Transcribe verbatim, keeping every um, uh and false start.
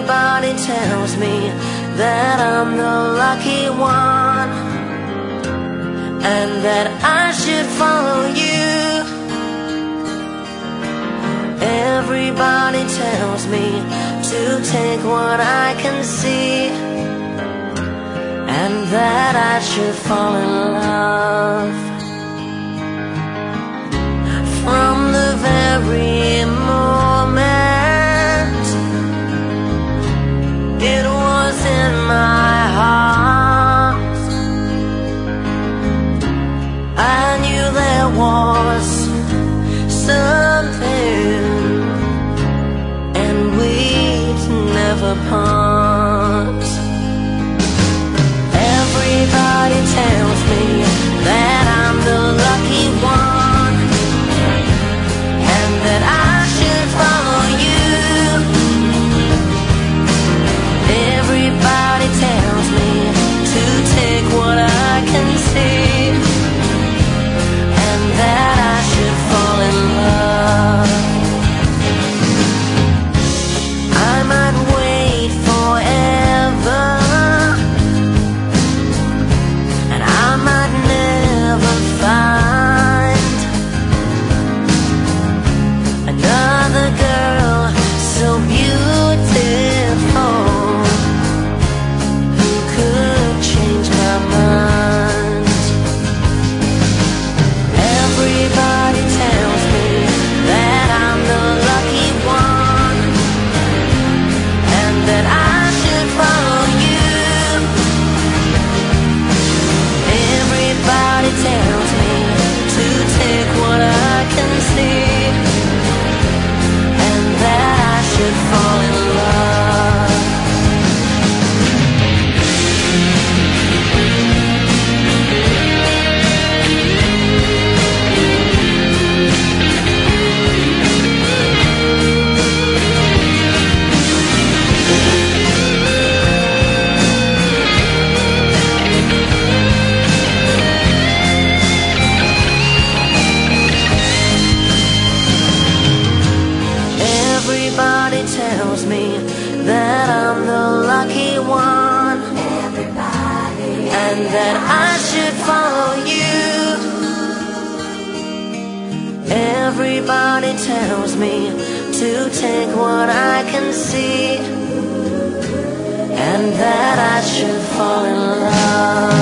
Everybody tells me that I'm the lucky one, and that I should follow you. Everybody tells me to take what I can see, and that I should fall in love. From the very moment it was in my heart, I knew there was something, and we'd never part. Everybody tells me that I'm the lucky one, and that I should follow you. Everybody tells me to take what I can see, and that I should fall in love. I might wait forever, and I might never find another girl so beautiful who could change my mind. Everybody tells me that I'm the lucky one, and that I should follow you. Everybody tells me to take what I can see, and that I should fall in love. Everybody tells me that I'm the lucky one, and that I should follow you. Everybody tells me to take what I can see, and that I should fall in love.